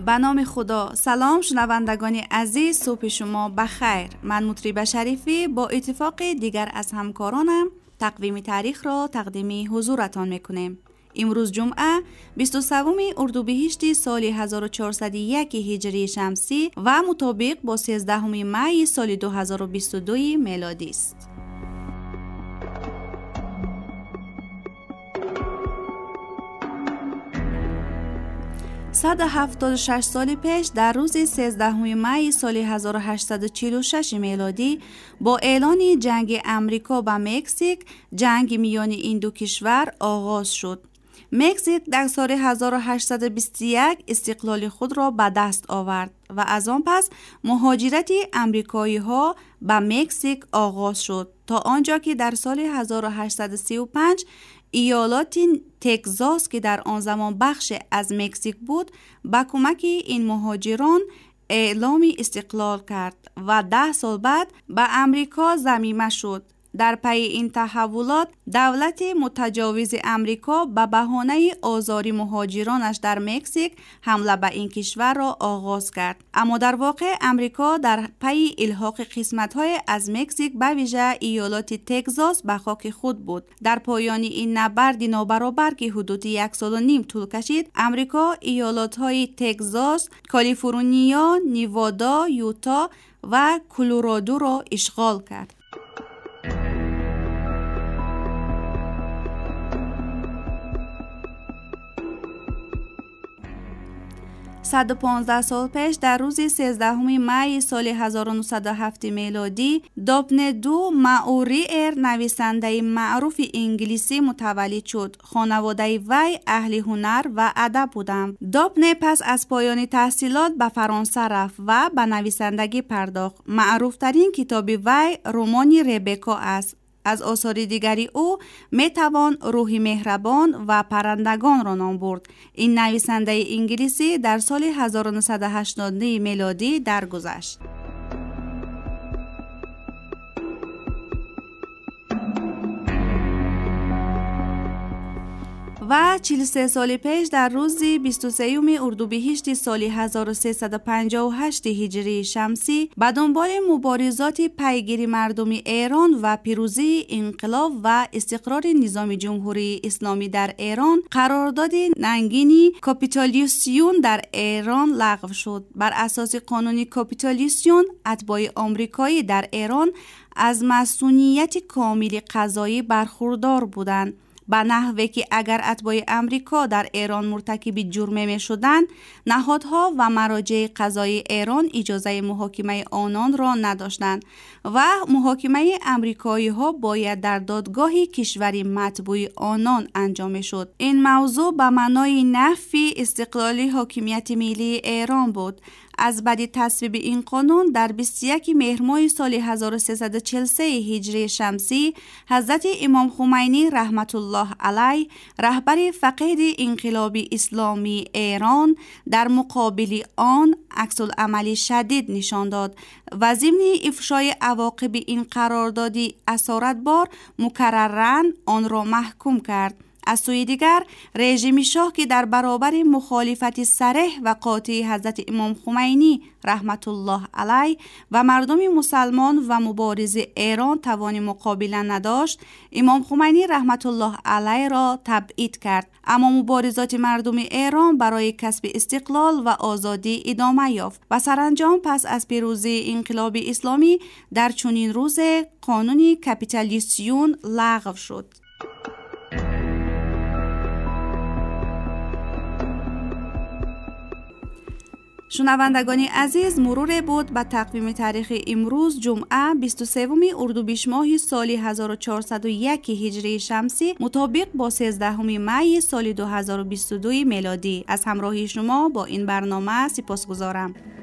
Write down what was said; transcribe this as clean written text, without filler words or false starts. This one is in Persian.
به نام خدا. سلام شنوندگان عزیز، صبح شما بخیر. من مطریبه شریفی با اتفاق دیگر از همکارانم تقویم تاریخ را تقدیم حضورتان میکنیم. امروز جمعه 23 اردیبهشت سال 1401 هجری شمسی و مطابق با 13 می سال 2022 میلادی است. 176 سال پیش در روز 13 می سال 1846 میلادی با اعلان جنگ امریکا با مکزیک، جنگ میان این دو کشور آغاز شد. مکزیک در سال 1821 استقلال خود را به دست آورد و از آن پس مهاجرت امریکایی ها به مکزیک آغاز شد تا آنجا که در سال 1835 ایالات تگزاس که در آن زمان بخش از مکزیک بود با کمک این مهاجران اعلام استقلال کرد و 10 سال بعد به امریکا ضمیمه شد. در پی این تحولات دولت متجاوز امریکا به بهانه آزار مهاجرانش در مکزیک حمله به این کشور را آغاز کرد. اما در واقع امریکا در پی الحاق قسمت‌های از مکزیک به ویژه ایالات تگزاس به خاک خود بود. در پایان این نبرد نابرابر که حدود 1.5 سال طول کشید، امریکا ایالات‌های تگزاس، کالیفرنیا، نیوادا، یوتا و کلرادو را اشغال کرد. 115 سال پیش در روز 13 می سال 1907 میلادی دابنه دو ماوریر نویسنده معروف انگلیسی متولد شد. خانواده وی اهل هنر و ادب بودند. دابنه پس از پایان تحصیلات به فرانسه رفت و به نویسندگی پرداخت. معروف ترین کتاب وی رمان ربکا است. از آثار دیگری او می توان روح مهربان و پرندگان را نام برد. این نویسنده انگلیسی در سال 1980 میلادی درگذشت. و 43 سال پیش در روز 23 اردیبهشت سال 1358 هجری شمسی به دنبال مبارزات پیگیری مردم ایران و پیروزی انقلاب و استقرار نظام جمهوری اسلامی در ایران، قرارداد ننگینی کاپیتولیسیون در ایران لغو شد. بر اساس قانون کاپیتولیسیون اتباع آمریکایی در ایران از مسئولیت کامل قضایی برخوردار بودند، به نحوی که اگر اتباع امریکا در ایران مرتکب جرم می شدند، نهادها و مراجع قضایی ایران اجازه محاکمه آنان را نداشتند و محاکمه امریکایی ها باید در دادگاه کشوری متبوع آنان انجام شد. این موضوع به معنای نفی استقلال حاکمیت ملی ایران بود. از بعد تصویب این قانون در 21 مهر ماه سال 1343 هجری شمسی حضرت امام خمینی رحمت الله علیه رهبر فقید انقلاب اسلامی ایران در مقابل آن عکس‌العمل شدید نشان داد و ضمن افشای عواقب این قرارداد اسارتبار مکرراً آن را محکوم کرد. از سوی دیگر رژیم شاه که در برابر مخالفت صریح و قاطع حضرت امام خمینی رحمت الله علیه و مردم مسلمان و مبارز ایران توان مقابله نداشت، امام خمینی رحمت الله علیه را تبعید کرد. اما مبارزات مردم ایران برای کسب استقلال و آزادی ادامه یافت و سرانجام پس از پیروزی انقلاب اسلامی در چنین روز قانون کاپیتولیسیون لغو شد. شنوندگان عزیز، مرور بود به تقویم تاریخ امروز جمعه 23 اردیبهشت ماه سال 1401 هجری شمسی مطابق با 13 می سال 2022 میلادی. از همراهی شما با این برنامه سپاسگزارم.